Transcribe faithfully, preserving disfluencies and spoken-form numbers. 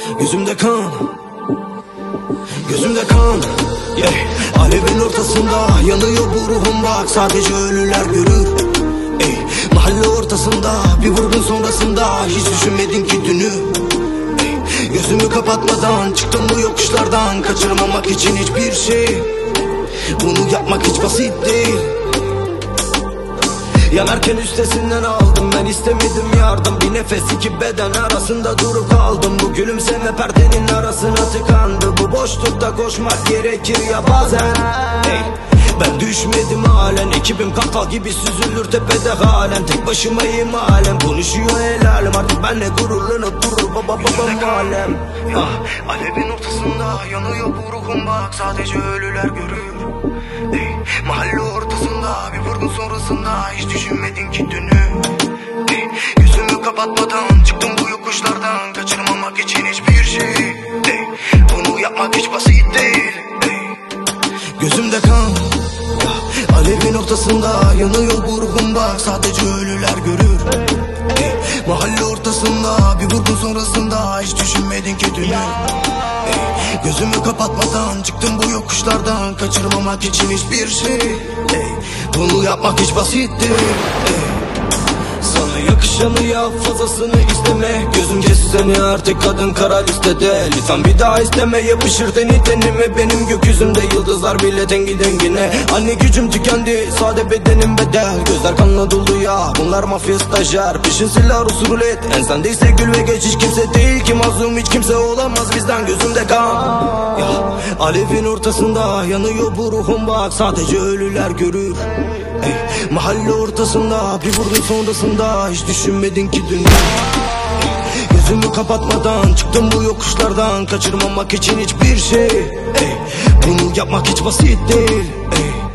Gözümde kan, gözümde kan, yeah. Alevin ortasında yanıyor bu ruhum, bak sadece ölüler görür. Ey, mahalle ortasında bir vurgun sonrasında hiç düşünmedin ki dünü. Ey, gözümü kapatmadan çıktım bu yokuşlardan, kaçırmamak için hiçbir şey. Bunu yapmak hiç basit değil. Yanarken üstesinden aldım, ben istemedim yardım. Bir nefes iki beden arasında durup kaldım. Bu gülümseme perdenin arasına tıkandı. Bu boşlukta koşmak gerekir ya bazen. Hey, ben düşmedim halen, ekibim kartal gibi süzülür tepede halen. Tek başımayım halen, konuşuyor el alem. Artık benle gururlanıp durur baba babam alem. Ah, alevin ortasında yanıyor bu ruhum, bak sadece ölüler görür. Hey, mahalle ortasında bir vurgun sonrasında hiç düşünmedin ki dünü. Hey, yüzümü kapatmadan çıktım bu yokuşlardan, kaçırmamak için hiçbir şey. Hey, bunu yapmak hiç basit değil. Hey, gözümde kan, alevin ortasında yanıyor bu ruhum, bak sadece ölüler görür. Hey, mahalle ortasında bir vurgun sonrasında hiç düşünmedin ki dünü. Hey, gözümü kapatmadan çıktım bu yokuşlardan, kaçırmamak için hiçbir şey. Hey, bunu yapmak hiç basit değil. Hey, sana yakışanı yap, fazlasını isteme. Gözüm kesti seni artık kadın kara listede. Lütfen bir daha isteme, yapışır teni tenime. Benim gökyüzümde yıldızlar bile dengi dengine. Anne gücüm tükendi, sade bedenim bedel. Gözler kanla dolu ya, bunlar mafya stajyer. Peşin silah usul et, ensendeyse gül ve geç. Hiç kimse değil ki mazlum, hiç kimse olamaz bizden. Gözümde kan, ya, alevin ortasında yanıyor bu ruhum, bak sadece ölüler görür. Ey, mahalle ortasında bir vurgun sonrasında hiç düşünmedin ki dün. Ey, gözümü kapatmadan çıktım bu yokuşlardan, kaçırmamak için hiçbir şey. Ey, bunu yapmak hiç basit değil. Ey,